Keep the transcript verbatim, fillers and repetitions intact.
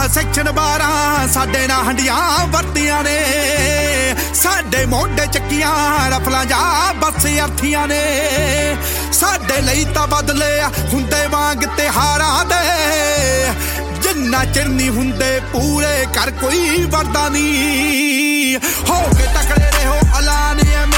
section ਬਾਰਾਂ ਸਾਡੇ ਨਾਲ ਹੰਡੀਆਂ ਵਰਤੀਆਂ ਨੇ ਸਾਡੇ ਮੋਢੇ ਚੱਕੀਆਂ ਰਫਲਾਂ ਜਾ ਬੱਸ ਅਰਥੀਆਂ ਨੇ ਸਾਡੇ ਲਈ ਤਾਂ ਬਦਲੇ ਹੁੰਦੇ ਵਾਂਗ ਤਿਹਾਰਾਂ ਦੇ ਜਿੰਨਾ ਚਿਰ ਨਹੀਂ ਹੁੰਦੇ ਪੂਰੇ ਕਰ ਕੋਈ ਵਰਦਾ ਨਹੀਂ ਹੋ ਕੇ ਤਕੜੇ ਰਹੋ ਐਲਾਨ